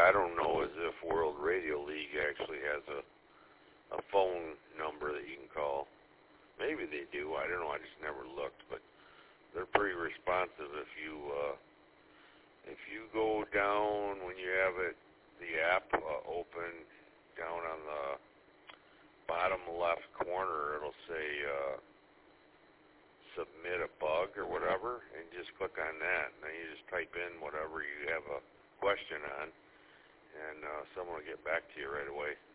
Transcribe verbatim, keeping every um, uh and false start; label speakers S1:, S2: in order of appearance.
S1: Yeah, I don't know as if World Radio League actually has a a phone number that you can call. Maybe they do. I don't know. I just never looked, but they're pretty responsive. If you uh, if you go down when you have it, the app uh, open down on the bottom left corner, it'll say uh, submit a bug or whatever, and just click on that. And then you just type in whatever you have a question on, and uh, someone will get back to you right away.